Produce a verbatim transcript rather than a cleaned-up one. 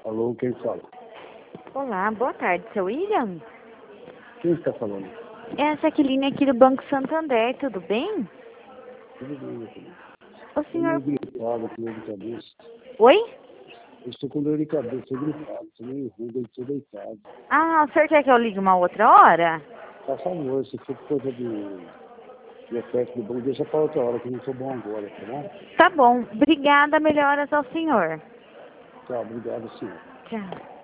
Alô, quem fala? Olá, boa tarde, seu William? Quem está falando? É a Jaqueline aqui do Banco Santander, tudo bem? Tudo bem, meu filho. O Estou meio senhor... gripado, com dor de cabeça. Oi? Eu estou com dor de cabeça, estou gripado, estou meio ruim, estou deitado. Ah, o senhor quer que eu ligue uma outra hora? Por favor, se for coisa de, de efeito do banco, deixa para outra hora, que eu não estou bom agora, tá bom? Tá bom, obrigada, melhoras ao senhor. Tá, obrigado, senhor. Tchau.